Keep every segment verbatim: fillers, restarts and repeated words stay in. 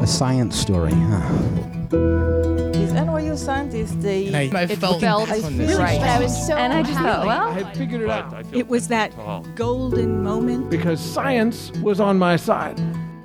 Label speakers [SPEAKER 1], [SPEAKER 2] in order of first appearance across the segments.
[SPEAKER 1] science story, huh?
[SPEAKER 2] These N Y U scientists, they
[SPEAKER 3] And I, I
[SPEAKER 2] it
[SPEAKER 3] felt,
[SPEAKER 2] felt
[SPEAKER 3] on this.
[SPEAKER 2] right.
[SPEAKER 4] But I was so
[SPEAKER 2] and I just
[SPEAKER 4] happy.
[SPEAKER 2] thought, well,
[SPEAKER 5] I had figured it out
[SPEAKER 6] It was that golden moment.
[SPEAKER 5] because science was on my side.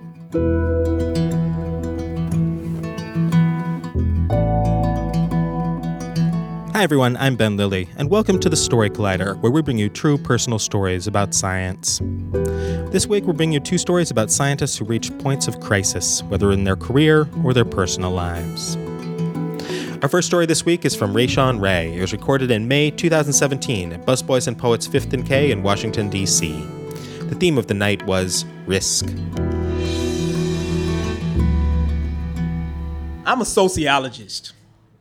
[SPEAKER 7] Hi everyone, I'm Ben Lilly, and welcome to the Story Collider, where we bring you true personal stories about science. This week we're bringing you two stories about scientists who reach points of crisis, whether in their career or their personal lives. Our first story this week is from Rayshawn Ray. It was recorded in May twenty seventeen at Busboys and Poets fifth and K in Washington, D C. The theme of the night was risk.
[SPEAKER 8] I'm a sociologist.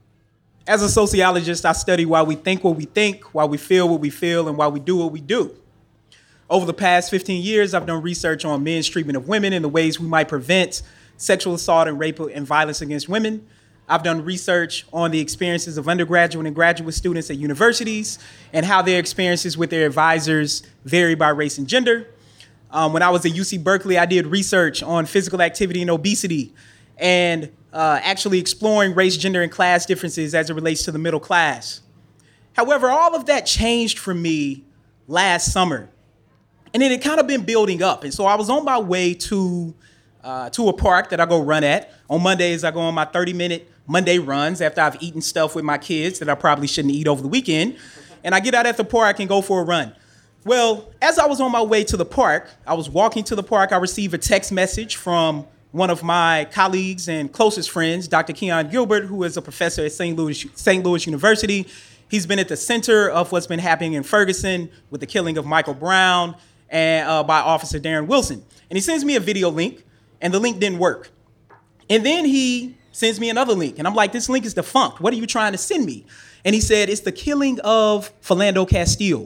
[SPEAKER 8] As a sociologist, I study why we think what we think, why we feel what we feel, and why we do what we do. Over the past fifteen years, I've done research on men's treatment of women and the ways we might prevent sexual assault and rape and violence against women. I've done research on the experiences of undergraduate and graduate students at universities and how their experiences with their advisors vary by race and gender. Um, when I was at U C Berkeley, I did research on physical activity and obesity and uh, actually exploring race, gender, and class differences as it relates to the middle class. However, all of that changed for me last summer. And it had kind of been building up. And so I was on my way to uh, to a park that I go run at. On Mondays, I go on my thirty-minute Monday runs after I've eaten stuff with my kids that I probably shouldn't eat over the weekend. And I get out at the park and go for a run. Well, as I was on my way to the park, I was walking to the park, I received a text message from one of my colleagues and closest friends, Doctor Keon Gilbert, who is a professor at Saint Louis, Saint Louis University. He's been at the center of what's been happening in Ferguson with the killing of Michael Brown and uh, by Officer Darren Wilson. And he sends me a video link, and the link didn't work. And then he sends me another link, and I'm like, this link is defunct. What are you trying to send me? And he said, it's the killing of Philando Castile.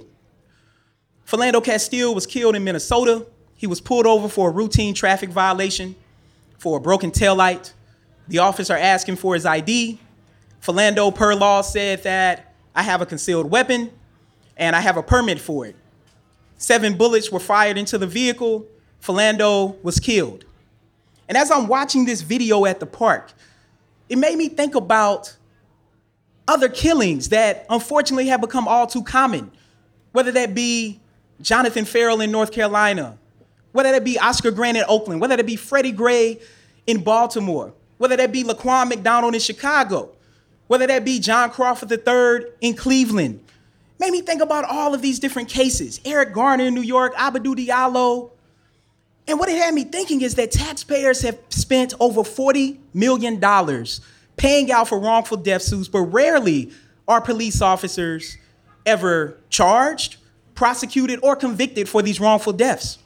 [SPEAKER 8] Philando Castile was killed in Minnesota. He was pulled over for a routine traffic violation for a broken taillight. The officer asking for his I D. Philando, per law, said that I have a concealed weapon and I have a permit for it. Seven bullets were fired into the vehicle. Philando was killed. And as I'm watching this video at the park, it made me think about other killings that unfortunately have become all too common, whether that be Jonathan Ferrell in North Carolina, whether that be Oscar Grant in Oakland, whether that be Freddie Gray in Baltimore, whether that be Laquan McDonald in Chicago, whether that be John Crawford the third in Cleveland. Made me think about all of these different cases. Eric Garner in New York, Abdou Diallo. And what it had me thinking is that taxpayers have spent over forty million dollars paying out for wrongful death suits, but rarely are police officers ever charged, prosecuted, or convicted for these wrongful deaths.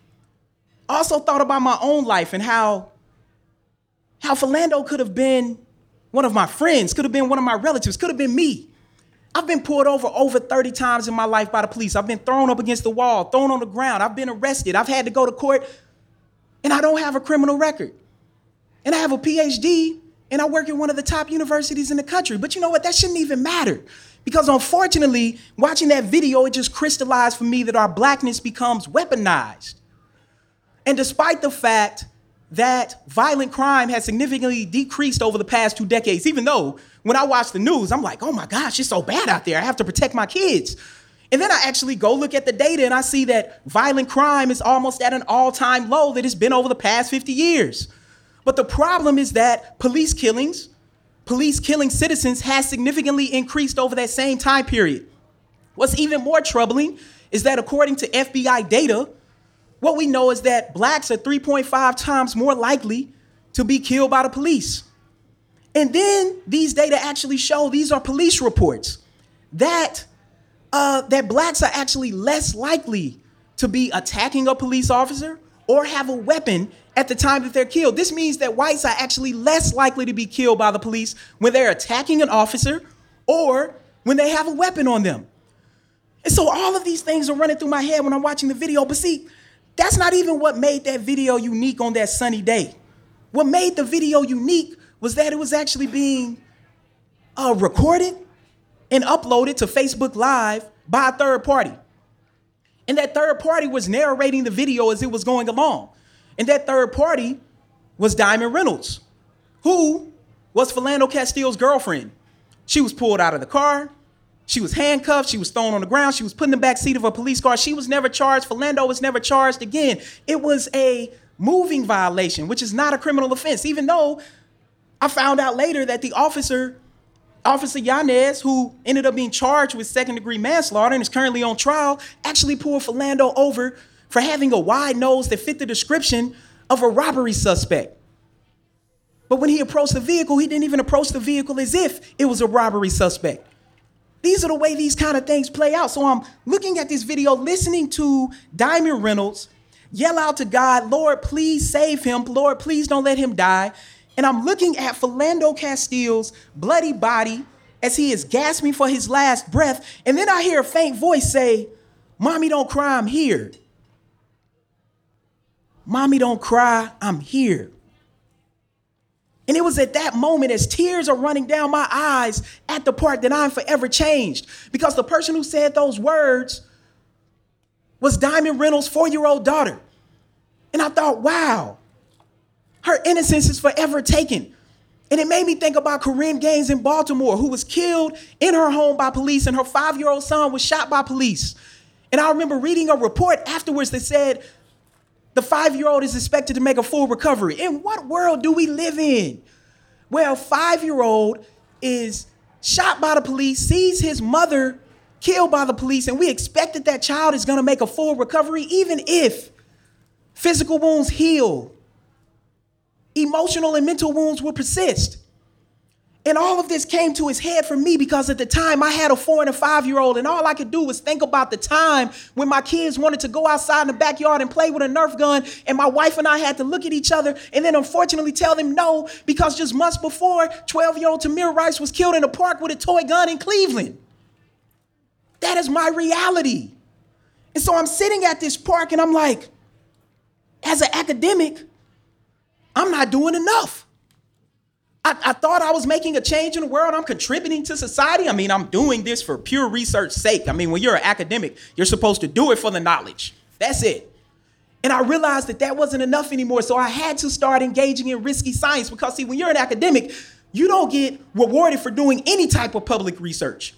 [SPEAKER 8] I also thought about my own life and how, how Philando could have been one of my friends, could have been one of my relatives, could have been me. I've been pulled over over thirty times in my life by the police. I've been thrown up against the wall, thrown on the ground. I've been arrested. I've had to go to court, and I don't have a criminal record. And I have a P H D, and I work at one of the top universities in the country. But you know what? That shouldn't even matter. Because unfortunately, watching that video, it just crystallized for me that our blackness becomes weaponized. And despite the fact that violent crime has significantly decreased over the past two decades, even though when I watch the news, I'm like, oh my gosh, it's so bad out there. I have to protect my kids. And then I actually go look at the data and I see that violent crime is almost at an all-time low that it's been over the past fifty years. But the problem is that police killings, police killing citizens has significantly increased over that same time period. What's even more troubling is that according to F B I data, what we know is that blacks are three point five times more likely to be killed by the police. And then these data actually show, these are police reports, that, uh, that blacks are actually less likely to be attacking a police officer or have a weapon at the time that they're killed. This means that whites are actually less likely to be killed by the police when they're attacking an officer or when they have a weapon on them. And so all of these things are running through my head when I'm watching the video. But see, that's not even what made that video unique on that sunny day. What made the video unique was that it was actually being uh, recorded and uploaded to Facebook Live by a third party. And that third party was narrating the video as it was going along. And that third party was Diamond Reynolds, who was Philando Castile's girlfriend. She was pulled out of the car. She was handcuffed. She was thrown on the ground. She was put in the back seat of a police car. She was never charged. Philando was never charged again. It was a moving violation, which is not a criminal offense, even though I found out later that the officer, Officer Yanez, who ended up being charged with second-degree manslaughter and is currently on trial, actually pulled Philando over for having a wide nose that fit the description of a robbery suspect. But when he approached the vehicle, he didn't even approach the vehicle as if it was a robbery suspect. These are the way these kind of things play out. So I'm looking at this video, listening to Diamond Reynolds yell out to God, Lord, please save him. Lord, please don't let him die. And I'm looking at Philando Castile's bloody body as he is gasping for his last breath. And then I hear a faint voice say, Mommy, don't cry, I'm here. Mommy, don't cry, I'm here. And it was at that moment, as tears are running down my eyes at the part, that I'm forever changed. Because the person who said those words was Diamond Reynolds' four-year-old daughter. And I thought, wow, her innocence is forever taken. And it made me think about Corinne Gaines in Baltimore, who was killed in her home by police, and her five-year-old son was shot by police. And I remember reading a report afterwards that said the five-year-old is expected to make a full recovery. In what world do we live in where a five-year-old is shot by the police, sees his mother killed by the police, and we expect that that child is going to make a full recovery, even if physical wounds heal, emotional and mental wounds will persist? And all of this came to his head for me because at the time I had a four and a five-year-old, and all I could do was think about the time when my kids wanted to go outside in the backyard and play with a Nerf gun, and my wife and I had to look at each other and then unfortunately tell them no, because just months before, twelve-year-old Tamir Rice was killed in a park with a toy gun in Cleveland. That is my reality. And so I'm sitting at this park and I'm like, as an academic, I'm not doing enough. I, I thought I was making a change in the world. I'm contributing to society. I mean, I'm doing this for pure research's sake. I mean, when you're an academic, you're supposed to do it for the knowledge. That's it. And I realized that that wasn't enough anymore. So I had to start engaging in risky science because, see, when you're an academic, you don't get rewarded for doing any type of public research.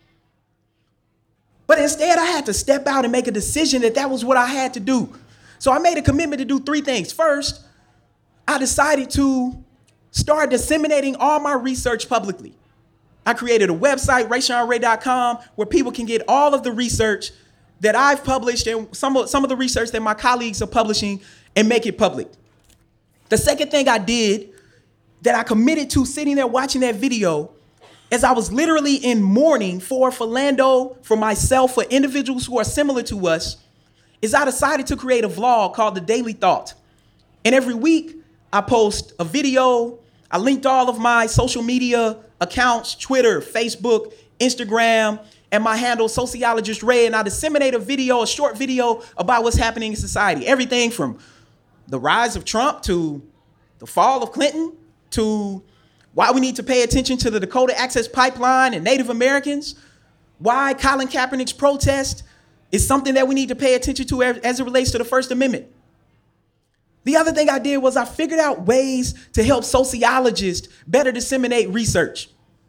[SPEAKER 8] But instead, I had to step out and make a decision that that was what I had to do. So I made a commitment to do three things. First, I decided to start disseminating all my research publicly. I created a website, Rayshawn Ray dot com, where people can get all of the research that I've published and some of, some of the research that my colleagues are publishing and make it public. The second thing I did that I committed to sitting there watching that video is I was literally in mourning for Philando, for myself, for individuals who are similar to us, is I decided to create a vlog called The Daily Thought. And every week, I post a video. I linked all of my social media accounts, Twitter, Facebook, Instagram, and my handle, Sociologist Ray, and I disseminate a video, a short video about what's happening in society. Everything from the rise of Trump to the fall of Clinton to why we need to pay attention to the Dakota Access Pipeline and Native Americans, why Colin Kaepernick's protest is something that we need to pay attention to as it relates to the First Amendment. The other thing I did was I figured out ways to help sociologists better disseminate research.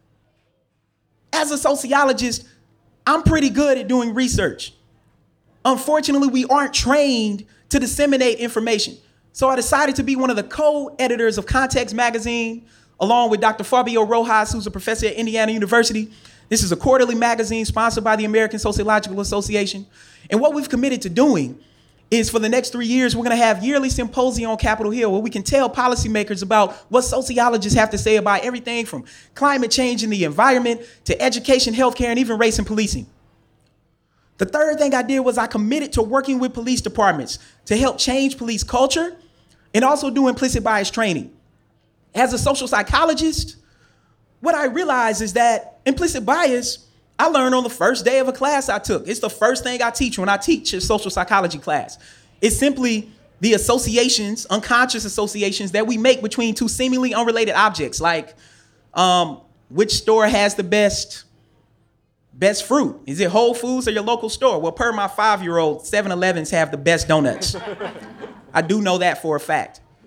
[SPEAKER 8] As a sociologist, I'm pretty good at doing research. Unfortunately, we aren't trained to disseminate information. So I decided to be one of the co-editors of Context Magazine, along with Doctor Fabio Rojas, who's a professor at Indiana University. This is a quarterly magazine sponsored by the American Sociological Association. And what we've committed to doing is for the next three years, we're gonna have yearly symposium on Capitol Hill where we can tell policymakers about what sociologists have to say about everything from climate change and the environment to education, healthcare, and even race and policing. The third thing I did was I committed to working with police departments to help change police culture and also do implicit bias training. As a social psychologist, what I realized is that implicit bias I learned on the first day of a class I took. It's the first thing I teach when I teach a social psychology class. It's simply the associations, unconscious associations that we make between two seemingly unrelated objects, like um, which store has the best, best fruit? Is it Whole Foods or your local store? Well, per my five-year-old, seven elevens have the best donuts. I do know that for a fact.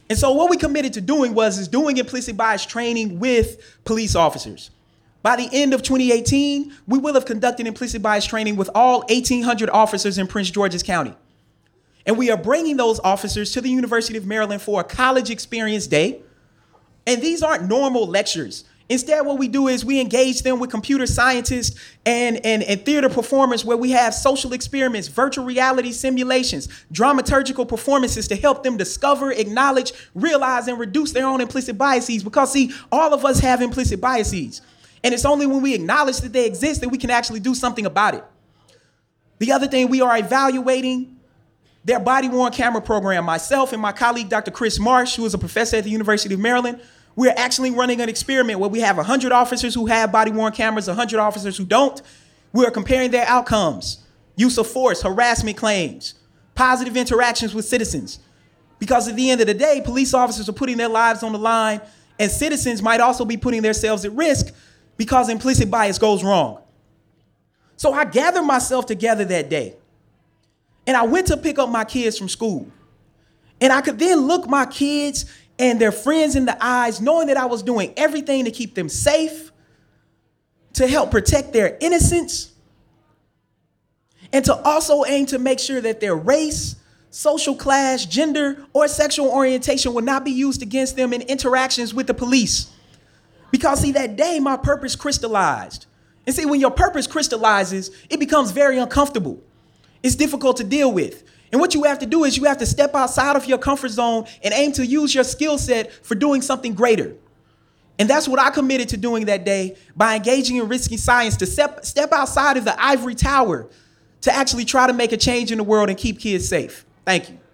[SPEAKER 8] And so what we committed to doing was is doing implicit bias training with police officers. By the end of twenty eighteen, we will have conducted implicit bias training with all eighteen hundred officers in Prince George's County. And we are bringing those officers to the University of Maryland for a college experience day. And these aren't normal lectures. Instead, what we do is we engage them with computer scientists and, and, and theater performers where we have social experiments, virtual reality simulations, dramaturgical performances to help them discover, acknowledge, realize, and reduce their own implicit biases. Because, see, all of us have implicit biases. And it's only when we acknowledge that they exist that we can actually do something about it. The other thing, we are evaluating their body-worn camera program. Myself and my colleague, Doctor Chris Marsh, who is a professor at the University of Maryland, we're actually running an experiment where we have one hundred officers who have body-worn cameras, one hundred officers who don't. We are comparing their outcomes, use of force, harassment claims, positive interactions with citizens. Because at the end of the day, police officers are putting their lives on the line, and citizens might also be putting themselves at risk because implicit bias goes wrong. So I gathered myself together that day, and I went to pick up my kids from school. And I could then look my kids and their friends in the eyes, knowing that I was doing everything to keep them safe, to help protect their innocence, and to also aim to make sure that their race, social class, gender, or sexual orientation will not be used against them in interactions with the police. Because, see, that day, my purpose crystallized. And see, when your purpose crystallizes, it becomes very uncomfortable. It's difficult to deal with. And what you have to do is you have to step outside of your comfort zone and aim to use your skill set for doing something greater. And that's what I committed to doing that day by engaging in risky science, to step, step outside of the ivory tower to actually try to make a change in the world and keep kids safe. Thank you.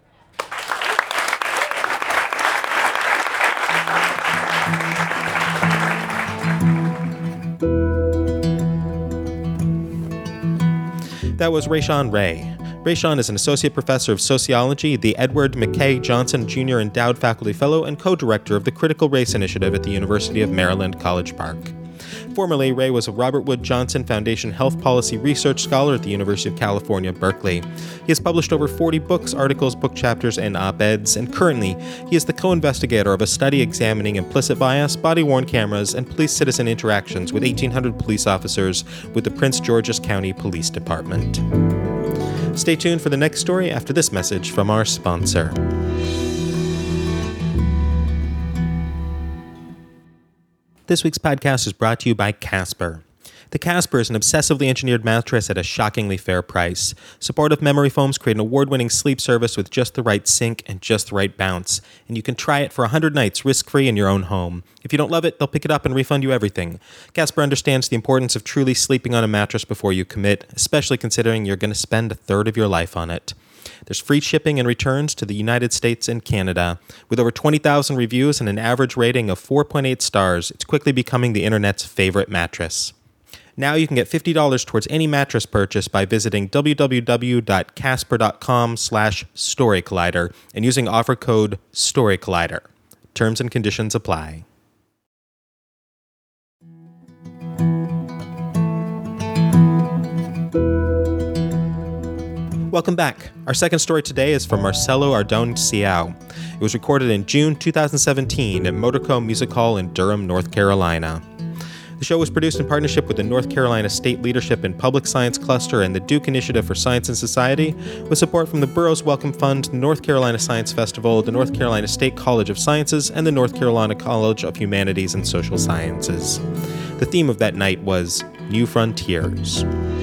[SPEAKER 7] That was Rayshawn Ray. Rayshawn is an associate professor of sociology, the Edward McKay Johnson Junior Endowed Faculty Fellow, and co-director of the Critical Race Initiative at the University of Maryland, College Park. Formerly, Ray was a Robert Wood Johnson Foundation Health Policy Research Scholar at the University of California, Berkeley. He has published over forty books, articles, book chapters, and op-eds, and currently, he is the co-investigator of a study examining implicit bias, body-worn cameras, and police-citizen interactions with eighteen hundred police officers with the Prince George's County Police Department. Stay tuned for the next story after this message from our sponsor. This week's podcast is brought to you by Casper. The Casper is an obsessively engineered mattress at a shockingly fair price. Supportive memory foams create an award-winning sleep service with just the right sink and just the right bounce. And you can try it for one hundred nights risk-free in your own home. If you don't love it, they'll pick it up and refund you everything. Casper understands the importance of truly sleeping on a mattress before you commit, especially considering you're going to spend a third of your life on it. There's free shipping and returns to the United States and Canada. With over twenty thousand reviews and an average rating of four point eight stars, it's quickly becoming the internet's favorite mattress. Now you can get fifty dollars towards any mattress purchase by visiting www.casper.com slash storycollider and using offer code StoryCollider. Terms and conditions apply. Welcome back. Our second story today is from Marcelo Ardone Ciao. It was recorded in June twenty seventeen at Motorco Music Hall in Durham, North Carolina. The show was produced in partnership with the North Carolina State Leadership in Public Science Cluster and the Duke Initiative for Science and Society, with support from the Burroughs Wellcome Fund, the North Carolina Science Festival, the North Carolina State College of Sciences, and the North Carolina College of Humanities and Social Sciences. The theme of that night was New Frontiers.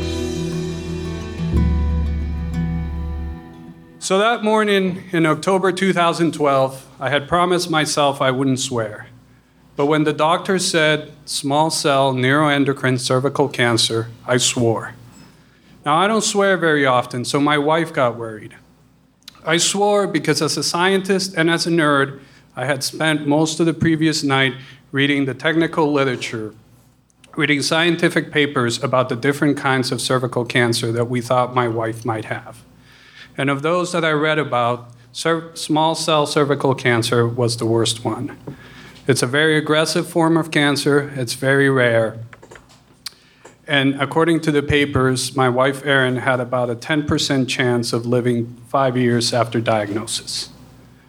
[SPEAKER 1] So that morning in October two thousand twelve, I had promised myself I wouldn't swear. But when the doctor said small cell neuroendocrine cervical cancer, I swore. Now, I don't swear very often, so my wife got worried. I swore because as a scientist and as a nerd, I had spent most of the previous night reading the technical literature, reading scientific papers about the different kinds of cervical cancer that we thought my wife might have. And of those that I read about, cer- small cell cervical cancer was the worst one. It's a very aggressive form of cancer. It's very rare. And according to the papers, my wife, Erin, had about a ten percent chance of living five years after diagnosis.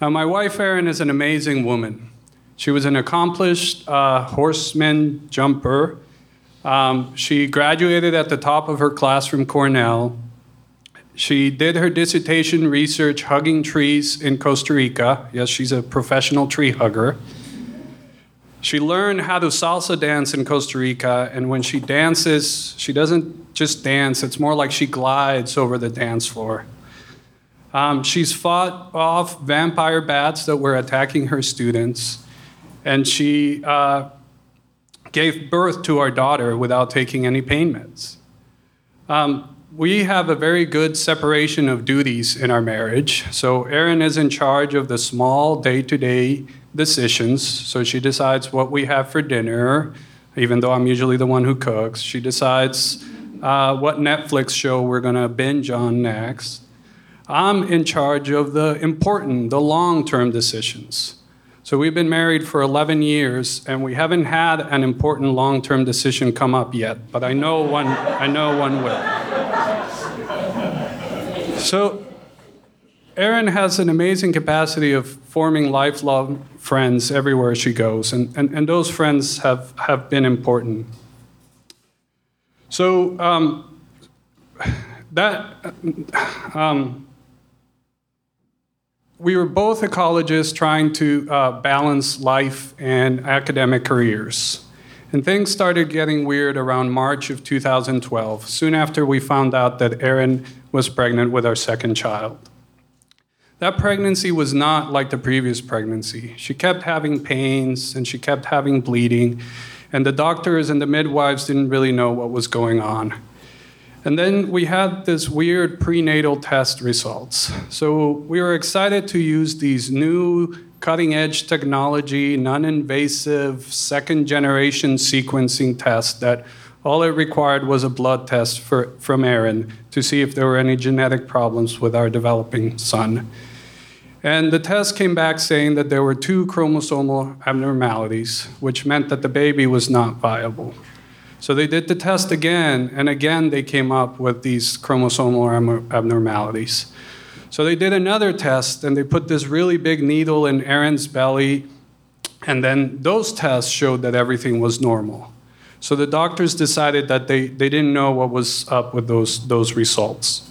[SPEAKER 1] Now, my wife, Erin, is an amazing woman. She was an accomplished uh, horseman jumper. Um, she graduated at the top of her class from Cornell. She did her dissertation research hugging trees in Costa Rica. Yes, she's a professional tree hugger. She learned how to salsa dance in Costa Rica, and when she dances, she doesn't just dance, it's more like she glides over the dance floor. Um, she's fought off vampire bats that were attacking her students, and she uh, gave birth to our daughter without taking any pain meds. Um, we have a very good separation of duties in our marriage. So Erin is in charge of the small day-to-day decisions. So she decides what we have for dinner, even though I'm usually the one who cooks. She decides uh, what Netflix show we're going to binge on next. I'm in charge of the important, the long-term decisions. So we've been married for eleven years, and we haven't had an important long-term decision come up yet, but I know one, I know one will. So Erin has an amazing capacity of forming lifelong friends everywhere she goes, and, and, and those friends have, have been important. So um, that um, we were both ecologists trying to uh, balance life and academic careers. And things started getting weird around March of two thousand twelve, soon after we found out that Erin was pregnant with our second child. That pregnancy was not like the previous pregnancy. She kept having pains and she kept having bleeding, and the doctors and the midwives didn't really know what was going on. And then we had this weird prenatal test results. So we were excited to use these new cutting-edge technology, non-invasive, second-generation sequencing tests that all it required was a blood test for, from Erin to see if there were any genetic problems with our developing son. And the test came back saying that there were two chromosomal abnormalities, which meant that the baby was not viable. So they did the test again, and again they came up with these chromosomal abnormalities. So they did another test, and they put this really big needle in Erin's belly, and then those tests showed that everything was normal. So the doctors decided that they, they didn't know what was up with those, those results.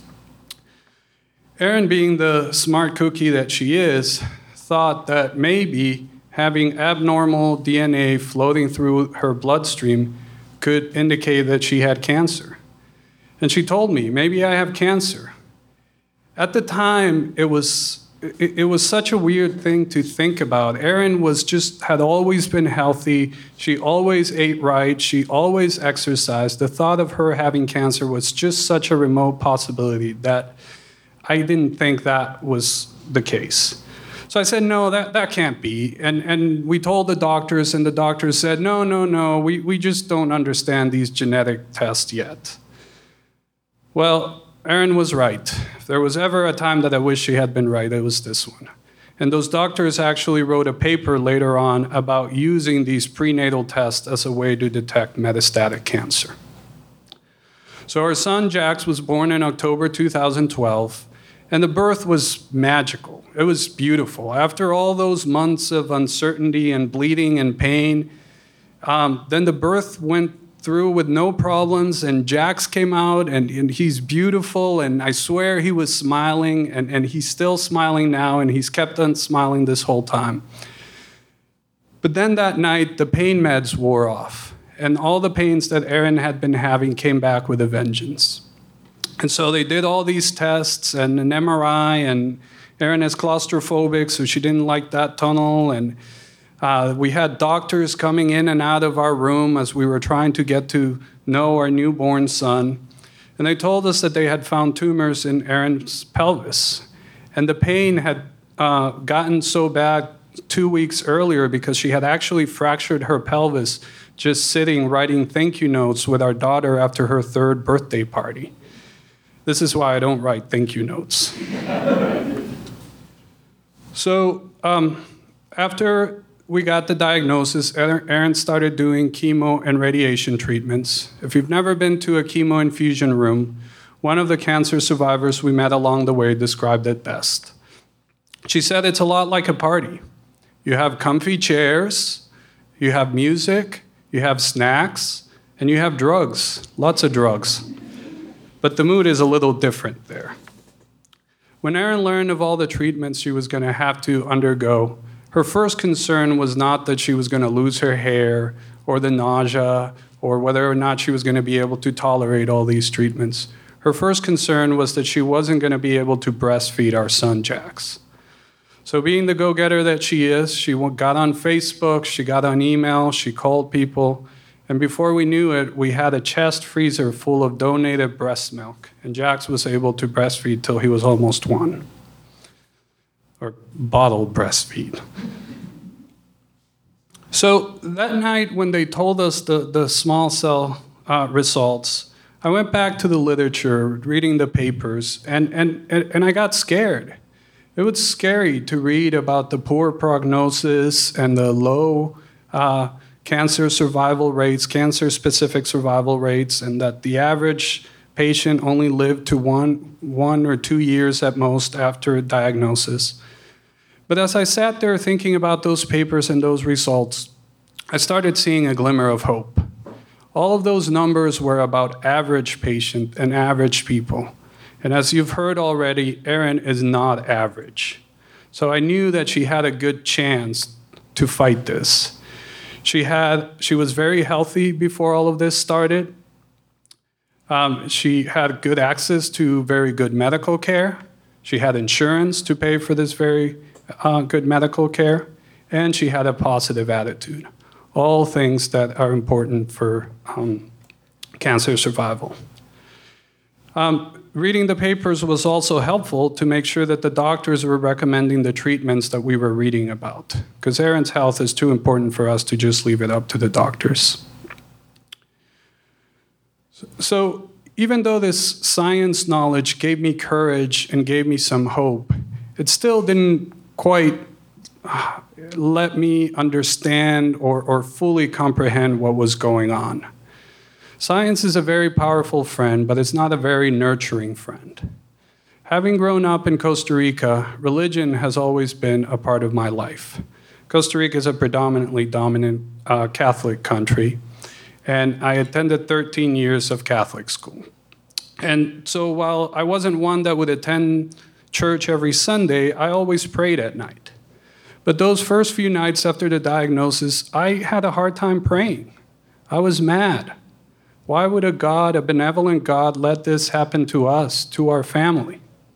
[SPEAKER 1] Erin, being the smart cookie that she is, thought that maybe having abnormal D N A floating through her bloodstream could indicate that she had cancer. And she told me, maybe I have cancer. At the time, it was, it, it was such a weird thing to think about. Erin was just, had always been healthy. She always ate right. She always exercised. The thought of her having cancer was just such a remote possibility that I didn't think that was the case. So I said, no, that, that can't be. And, and we told the doctors, and the doctors said, no, no, no, we, we just don't understand these genetic tests yet. Well, Erin was right. If there was ever a time that I wish she had been right, it was this one. And those doctors actually wrote a paper later on about using these prenatal tests as a way to detect metastatic cancer. So our son, Jax, was born in October two thousand twelve. And the birth was magical. It was beautiful. After all those months of uncertainty and bleeding and pain, um, then the birth went through with no problems, and Jax came out, and, and he's beautiful, and I swear he was smiling, and, and he's still smiling now, and he's kept on smiling this whole time. But then that night, the pain meds wore off, and all the pains that Erin had been having came back with a vengeance. And so they did all these tests and an M R I, and Erin is claustrophobic, so she didn't like that tunnel. And uh, we had doctors coming in and out of our room as we were trying to get to know our newborn son. And they told us that they had found tumors in Erin's pelvis. And the pain had uh, gotten so bad two weeks earlier because she had actually fractured her pelvis just sitting writing thank you notes with our daughter after her third birthday party. This is why I don't write thank you notes. So um, after we got the diagnosis, Erin started doing chemo and radiation treatments. If you've never been to a chemo infusion room, one of the cancer survivors we met along the way described it best. She said it's a lot like a party. You have comfy chairs, you have music, you have snacks, and you have drugs, lots of drugs. But the mood is a little different there. When Erin learned of all the treatments she was going to have to undergo, her first concern was not that she was going to lose her hair or the nausea or whether or not she was going to be able to tolerate all these treatments. Her first concern was that she wasn't going to be able to breastfeed our son, Jax. So being the go-getter that she is, she got on Facebook, she got on email, she called people, and before we knew it, we had a chest freezer full of donated breast milk, and Jax was able to breastfeed till he was almost one, or bottled breastfeed. So that night when they told us the, the small cell uh, results, I went back to the literature, reading the papers, and, and, and I got scared. It was scary to read about the poor prognosis and the low uh, cancer survival rates, cancer-specific survival rates, and that the average patient only lived to one, one or two years at most after a diagnosis. But as I sat there thinking about those papers and those results, I started seeing a glimmer of hope. All of those numbers were about average patient and average people. And as you've heard already, Erin is not average. So I knew that she had a good chance to fight this. She had, she was very healthy before all of this started. Um, she had good access to very good medical care. She had insurance to pay for this very uh, good medical care. And she had a positive attitude. All things that are important for um, cancer survival. Um, Reading the papers was also helpful to make sure that the doctors were recommending the treatments that we were reading about, because Erin's health is too important for us to just leave it up to the doctors. So even though this science knowledge gave me courage and gave me some hope, it still didn't quite let me understand or, or fully comprehend what was going on. Science is a very powerful friend, but it's not a very nurturing friend. Having grown up in Costa Rica, religion has always been a part of my life. Costa Rica is a predominantly dominant uh, Catholic country, and I attended thirteen years of Catholic school. And so while I wasn't one that would attend church every Sunday, I always prayed at night. But those first few nights after the diagnosis, I had a hard time praying. I was mad. Why would a God, a benevolent God, let this happen to us, to our family?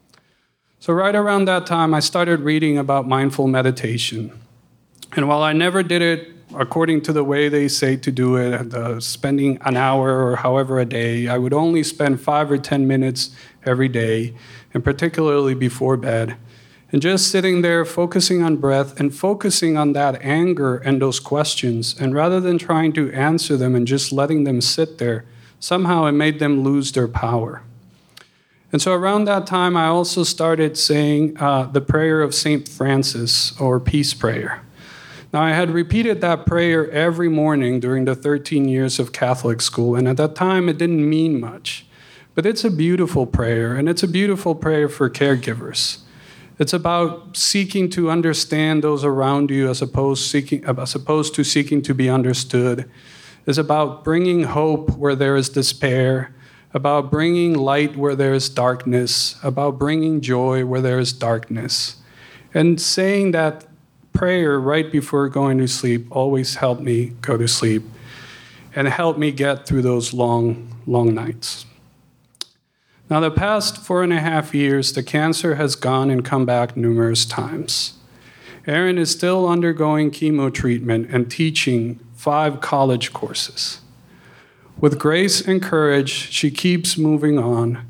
[SPEAKER 1] So right around that time, I started reading about mindful meditation. And while I never did it according to the way they say to do it, uh, spending an hour or however a day, I would only spend five or ten minutes every day, and particularly before bed, and just sitting there focusing on breath and focusing on that anger and those questions. And rather than trying to answer them and just letting them sit there, somehow it made them lose their power. And so around that time, I also started saying uh, the prayer of Saint Francis, or peace prayer. Now, I had repeated that prayer every morning during the thirteen years of Catholic school, and at that time, it didn't mean much. But it's a beautiful prayer, and it's a beautiful prayer for caregivers. It's about seeking to understand those around you as opposed, seeking, as opposed to seeking to be understood. It's about bringing hope where there is despair, about bringing light where there is darkness, about bringing joy where there is darkness. And saying that prayer right before going to sleep always helped me go to sleep and helped me get through those long, long nights. Now, the past four and a half years, the cancer has gone and come back numerous times. Erin is still undergoing chemo treatment and teaching five college courses. With grace and courage, she keeps moving on,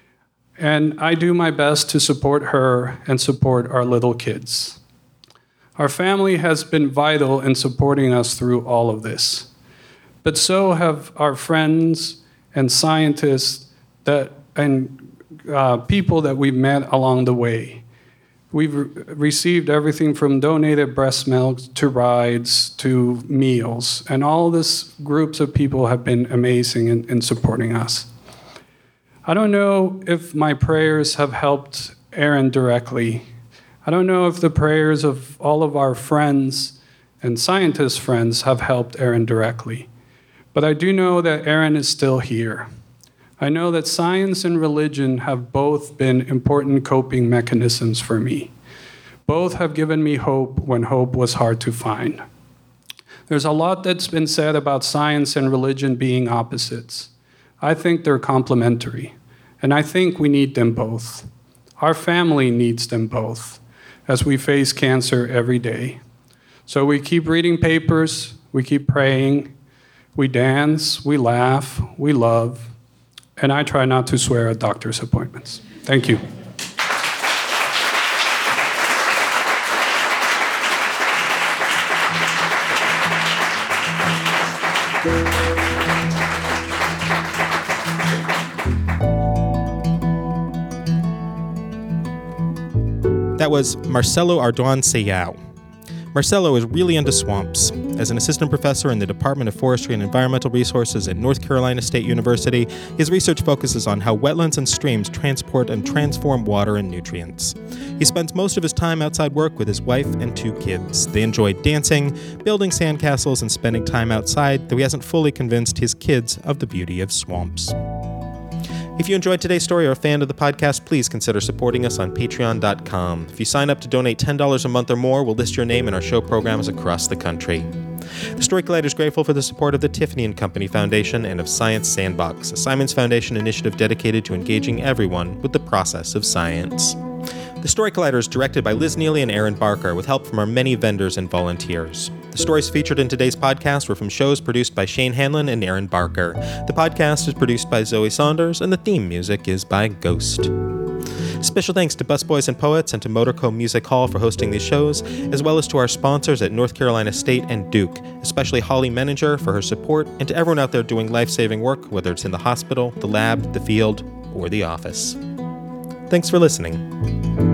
[SPEAKER 1] and I do my best to support her and support our little kids. Our family has been vital in supporting us through all of this, but so have our friends and scientists that and uh, people that we've met along the way. We've re- received everything from donated breast milk to rides to meals, and all these groups of people have been amazing in, in supporting us. I don't know if my prayers have helped Erin directly, I don't know if the prayers of all of our friends and scientist friends have helped Aaron directly, but I do know that Aaron is still here. I know that science and religion have both been important coping mechanisms for me. Both have given me hope when hope was hard to find. There's a lot that's been said about science and religion being opposites. I think they're complementary, and I think we need them both. Our family needs them both as we face cancer every day. So we keep reading papers, we keep praying, we dance, we laugh, we love, and I try not to swear at doctor's appointments. Thank you.
[SPEAKER 7] That was Marcelo Ardoin Seyau. Marcelo is really into swamps. As an assistant professor in the Department of Forestry and Environmental Resources at North Carolina State University, his research focuses on how wetlands and streams transport and transform water and nutrients. He spends most of his time outside work with his wife and two kids. They enjoy dancing, building sandcastles, and spending time outside, though he hasn't fully convinced his kids of the beauty of swamps. If you enjoyed today's story or are a fan of the podcast, please consider supporting us on patreon dot com. If you sign up to donate ten dollars a month or more, we'll list your name in our show programs across the country. The Story Collider is grateful for the support of the Tiffany and Company Foundation and of Science Sandbox, a Simons Foundation initiative dedicated to engaging everyone with the process of science. The Story Collider is directed by Liz Neely and Aaron Barker, with help from our many vendors and volunteers. The stories featured in today's podcast were from shows produced by Shane Hanlon and Aaron Barker. The podcast is produced by Zoe Saunders, and the theme music is by Ghost. Special thanks to Busboys and Poets and to Motorco Music Hall for hosting these shows, as well as to our sponsors at North Carolina State and Duke, especially Holly Menninger for her support, and to everyone out there doing life-saving work, whether it's in the hospital, the lab, the field, or the office. Thanks for listening.